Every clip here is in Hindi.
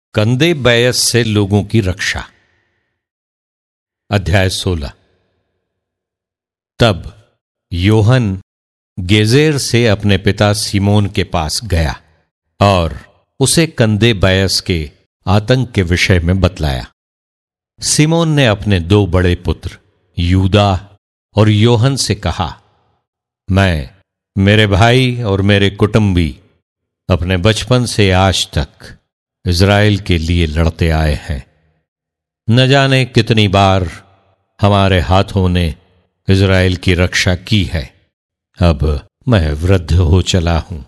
कंदे बैयस से लोगों की रक्षा। अध्याय 16। तब योहन गेजेर से अपने पिता सिमोन के पास गया और उसे कंदे बैयस के आतंक के विषय में बतलाया। सिमोन ने अपने 2 बड़े पुत्र यूदा और योहन से कहा, मैं, मेरे भाई और मेरे कुटुंबी अपने बचपन से आज तक इज़राइल के लिए लड़ते आए हैं। न जाने कितनी बार हमारे हाथों ने इज़राइल की रक्षा की है। अब मैं वृद्ध हो चला हूं,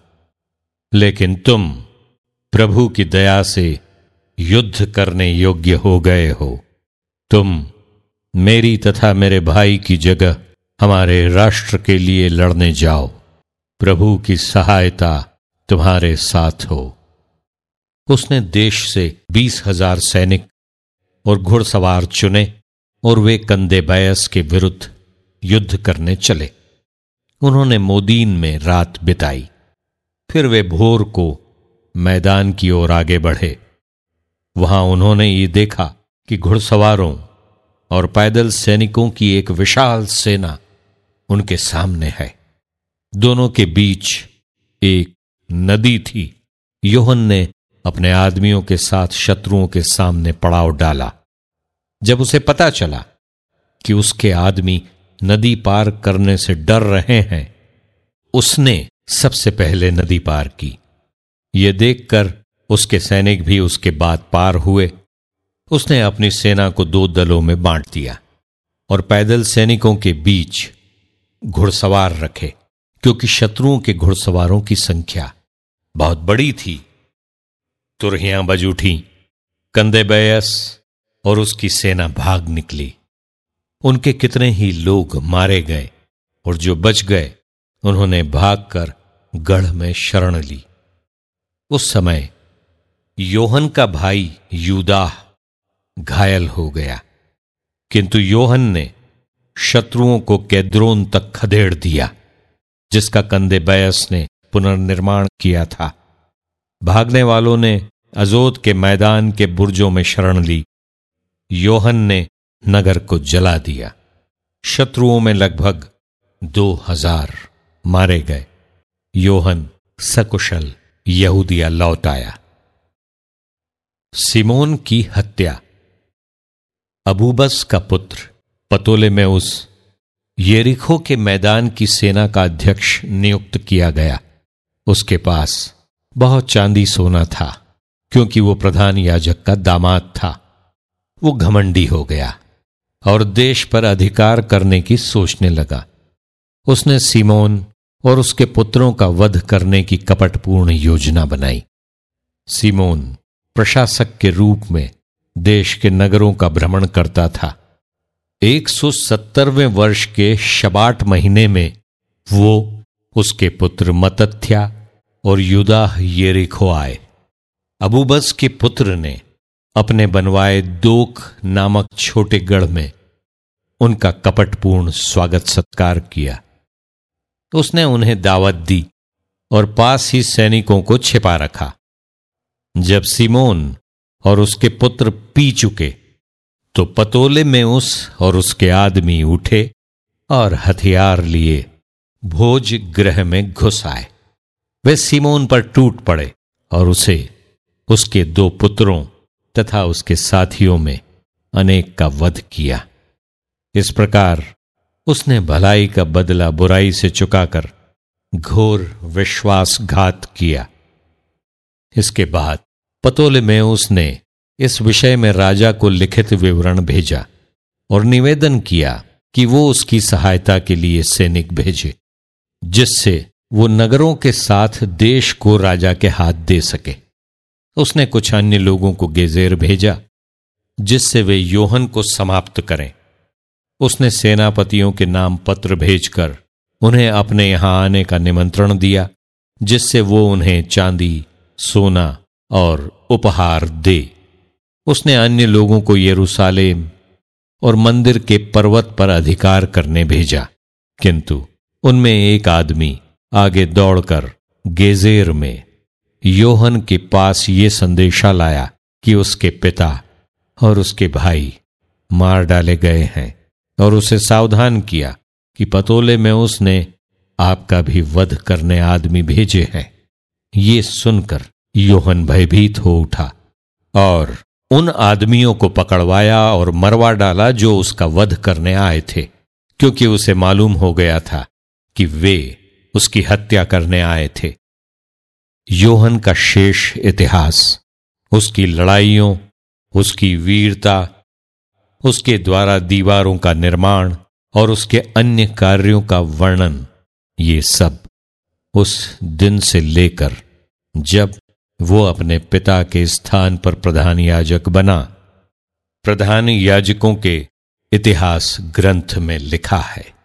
लेकिन तुम प्रभु की दया से युद्ध करने योग्य हो गए हो। तुम मेरी तथा मेरे भाई की जगह हमारे राष्ट्र के लिए लड़ने जाओ। प्रभु की सहायता तुम्हारे साथ हो। उसने देश से 20,000 सैनिक और घुड़सवार चुने और वे कंदे बैयस के विरुद्ध युद्ध करने चले। उन्होंने मोदीन में रात बिताई। फिर वे भोर को मैदान की ओर आगे बढ़े। वहां उन्होंने ये देखा कि घुड़सवारों और पैदल सैनिकों की एक विशाल सेना उनके सामने है। दोनों के बीच एक नदी थी। योहन ने अपने आदमियों के साथ शत्रुओं के सामने पड़ाव डाला। जब उसे पता चला कि उसके आदमी नदी पार करने से डर रहे हैं, उसने सबसे पहले नदी पार की। यह देखकर उसके सैनिक भी उसके बाद पार हुए। उसने अपनी सेना को 2 दलों में बांट दिया और पैदल सैनिकों के बीच घुड़सवार रखे, क्योंकि शत्रुओं के घुड़सवारों की संख्या बहुत बड़ी थी। तुरहियां बज उठी। कंदे बैयस और उसकी सेना भाग निकली। उनके कितने ही लोग मारे गए और जो बच गए उन्होंने भागकर गढ़ में शरण ली। उस समय योहन का भाई यूदा घायल हो गया, किंतु योहन ने शत्रुओं को केद्रोन तक खदेड़ दिया, जिसका कंदे बैयस ने पुनर्निर्माण किया था। भागने वालों ने अजोत के मैदान के बुर्जों में शरण ली। योहन ने नगर को जला दिया। शत्रुओं में लगभग 2,000 मारे गए। योहन सकुशल यहूदिया लौट आया। सिमोन की हत्या। अबूबस का पुत्र पतोलेमेउस यरीहो के मैदान की सेना का अध्यक्ष नियुक्त किया गया। उसके पास बहुत चांदी सोना था, क्योंकि वो प्रधान याजक का दामाद था। वो घमंडी हो गया और देश पर अधिकार करने की सोचने लगा। उसने सिमोन और उसके पुत्रों का वध करने की कपटपूर्ण योजना बनाई। सिमोन प्रशासक के रूप में देश के नगरों का भ्रमण करता था। 170वें वर्ष के शबाट महीने में वो, उसके पुत्र मतत्या और यूदा यरीहो आए। अबूबस के पुत्र ने अपने बनवाए दोक नामक छोटे गढ़ में उनका कपटपूर्ण स्वागत सत्कार किया। उसने उन्हें दावत दी और पास ही सैनिकों को छिपा रखा। जब सिमोन और उसके पुत्र पी चुके तो पतोलेमेउस और उसके आदमी उठे और हथियार लिए भोज गृह में घुस आए। वे सिमोन पर टूट पड़े और उसे, उसके 2 पुत्रों तथा उसके साथियों में अनेक का वध किया। इस प्रकार उसने भलाई का बदला बुराई से चुकाकर घोर विश्वासघात किया। इसके बाद पतोलेमेउस ने इस विषय में राजा को लिखित विवरण भेजा और निवेदन किया कि वो उसकी सहायता के लिए सैनिक भेजे, जिससे वो नगरों के साथ देश को राजा के हाथ दे सके। उसने कुछ अन्य लोगों को गेजेर भेजा, जिससे वे योहन को समाप्त करें। उसने सेनापतियों के नाम पत्र भेजकर उन्हें अपने यहां आने का निमंत्रण दिया, जिससे वो उन्हें चांदी, सोना और उपहार दे। उसने अन्य लोगों को यरूशलेम और मंदिर के पर्वत पर अधिकार करने भेजा, किंतु उनमें एक आदमी आगे दौड़कर गेजेर में योहन के पास ये संदेशा लाया कि उसके पिता और उसके भाई मार डाले गए हैं, और उसे सावधान किया कि पतोले में उसने आपका भी वध करने आदमी भेजे हैं। ये सुनकर यूहन्ना भयभीत हो उठा और उन आदमियों को पकड़वाया और मरवा डाला जो उसका वध करने आए थे, क्योंकि उसे मालूम हो गया था कि वे उसकी हत्या करने आए थे। यूहन्ना का शेष इतिहास, उसकी लड़ाइयों, उसकी वीरता, उसके द्वारा दीवारों का निर्माण और उसके अन्य कार्यों का वर्णन, ये सब उस दिन से लेकर जब वो अपने पिता के स्थान पर प्रधान याजक बना, प्रधान याजकों के इतिहास ग्रंथ में लिखा है।